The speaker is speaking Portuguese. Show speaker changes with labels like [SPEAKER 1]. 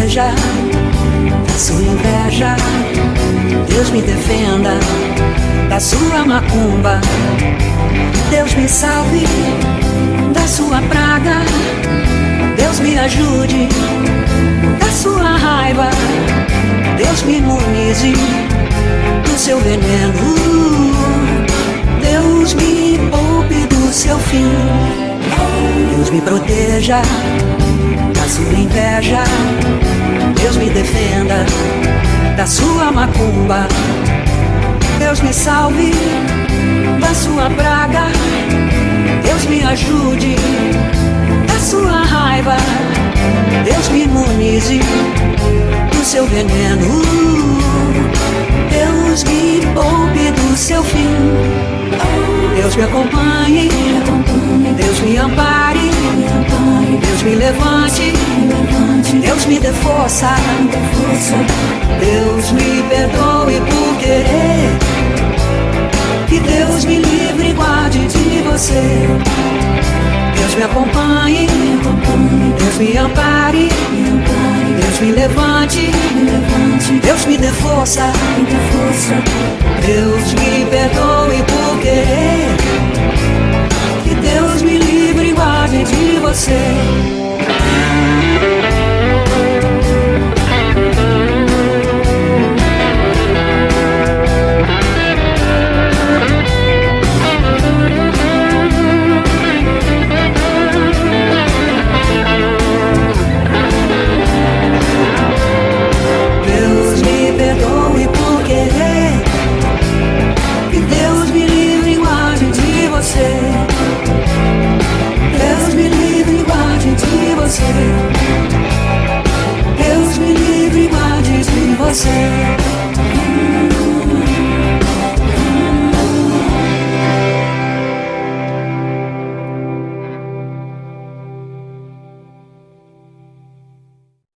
[SPEAKER 1] proteja da sua inveja. Deus me defenda da sua macumba. Deus me salve da sua praga. Deus me ajude da sua raiva. Deus me imunize do seu veneno. Deus me poupe do seu fim. Deus me proteja da sua inveja. Deus me defenda da sua macumba. Deus me salve da sua praga. Deus me ajude da sua raiva. Deus me imunize do seu veneno. Deus me poupe do seu fim. Deus me acompanhe, Deus me ampare, Deus me levante, Deus me dê força, Deus me perdoe por querer. Que Deus me livre e guarde de você. Deus me acompanhe, Deus me ampare, Deus me levante, Deus me dê força, Deus me perdoe por querer. Que Deus me livre e guarde de você. Deus me livre e guarde de você. Deus me livre e guarde de você.